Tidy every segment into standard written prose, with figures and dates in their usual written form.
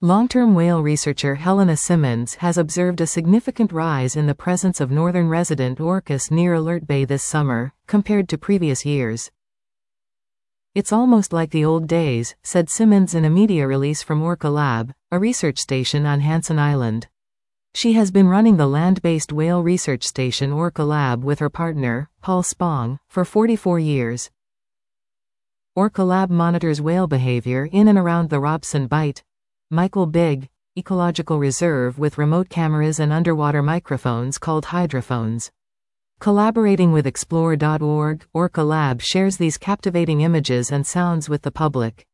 Long-term whale researcher Helena Simmons has observed a significant rise in the presence of northern resident orcas near Alert Bay this summer, compared to previous years. "It's almost like the old days," said Simmons in a media release from Orca Lab, a research station on Hansen Island. She has been running the land-based whale research station Orca Lab with her partner, Paul Spong, for 44 years. Orca Lab monitors whale behavior in and around the Robson Bight, Michael Big Ecological Reserve with remote cameras and underwater microphones called hydrophones. Collaborating with Explore.org, Orca Lab shares these captivating images and sounds with the public.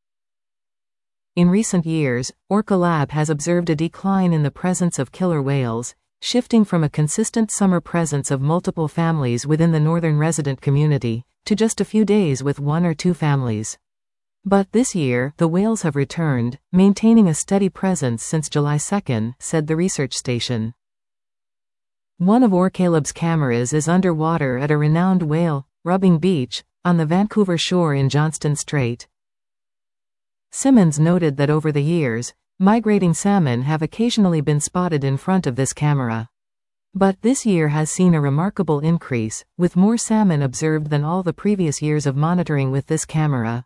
In recent years, Orca Lab has observed a decline in the presence of killer whales, shifting from a consistent summer presence of multiple families within the northern resident community, to just a few days with 1 or 2 families. But this year, the whales have returned, maintaining a steady presence since July 2, said the research station. One of Orcalab's cameras is underwater at a renowned whale rubbing beach on the Vancouver shore in Johnston Strait. Simmons noted that over the years, migrating salmon have occasionally been spotted in front of this camera. But this year has seen a remarkable increase, with more salmon observed than all the previous years of monitoring with this camera.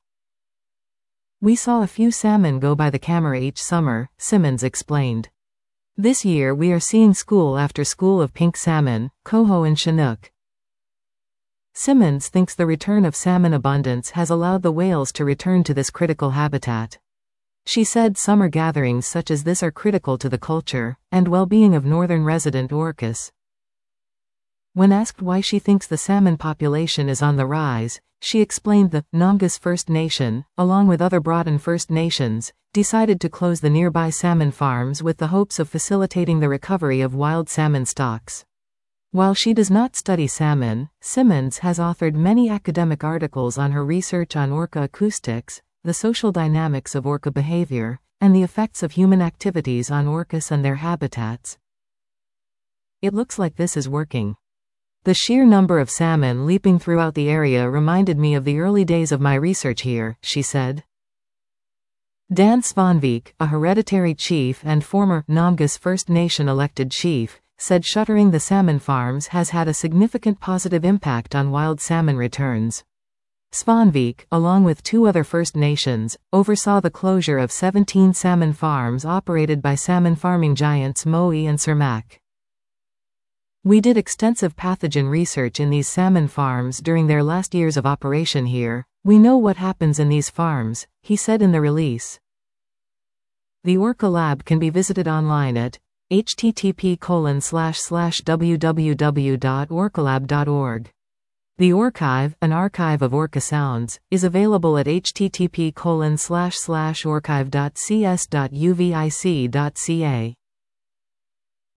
"We saw a few salmon go by the camera each summer," Simmons explained. "This year we are seeing school after school of pink salmon, coho and chinook." Simmons thinks the return of salmon abundance has allowed the whales to return to this critical habitat. She said summer gatherings such as this are critical to the culture and well-being of northern resident orcas. When asked why she thinks the salmon population is on the rise, she explained the Namgas First Nation, along with other Broughton First Nations, decided to close the nearby salmon farms with the hopes of facilitating the recovery of wild salmon stocks. While she does not study salmon, Simmons has authored many academic articles on her research on orca acoustics, the social dynamics of orca behavior, and the effects of human activities on orcas and their habitats. "It looks like this is working. The sheer number of salmon leaping throughout the area reminded me of the early days of my research here," she said. Dan Svanvik, a hereditary chief and former Namgas First Nation elected chief, said shuttering the salmon farms has had a significant positive impact on wild salmon returns. Svanvik, along with 2 other First Nations, oversaw the closure of 17 salmon farms operated by salmon farming giants Mowi and Cermaq. "We did extensive pathogen research in these salmon farms during their last years of operation here. We know what happens in these farms," he said in the release. The Orca Lab can be visited online at http://www.orcalab.org. The Orchive, an archive of orca sounds, is available at http://orchive.cs.uvic.ca.